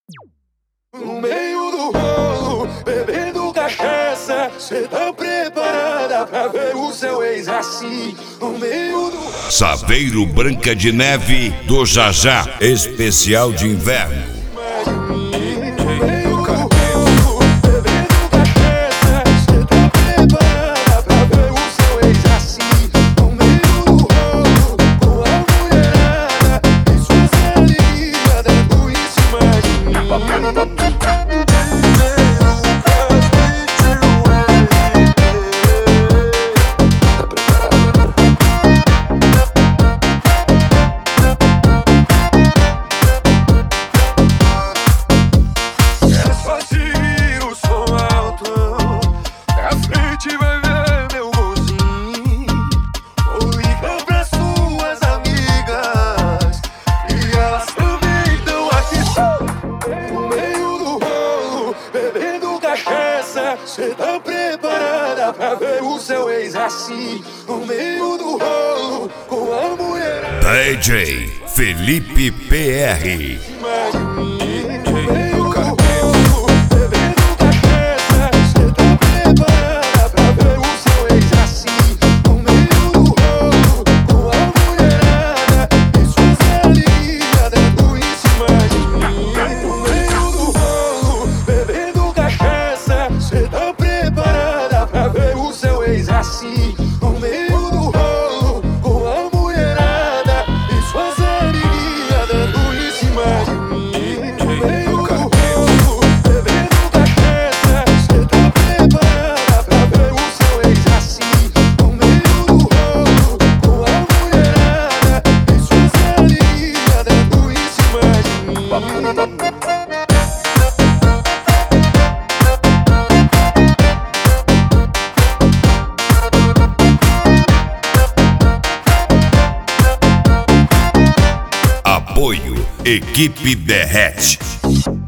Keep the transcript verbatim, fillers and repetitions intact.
No meio do rolo, bebendo cachaça, cê tá preparada pra ver o seu ex assim? No meio do... Saveiro Branca de Neve do Jajá, especial de inverno. Cê tá preparada pra ver o seu ex assim? No meio do rolo, com a mulher D J Felipe P R. assim, no meio do rolo, com a mulherada e suas amiguinhas dando em cima de mim. No meio do rolo, bebendo cachaça, cê tá preparada pra ver o seu ex assim? No meio do rolo, com a mulherada e suas amiguinhas dando em cima de mim. Apoio Equipe Derrete.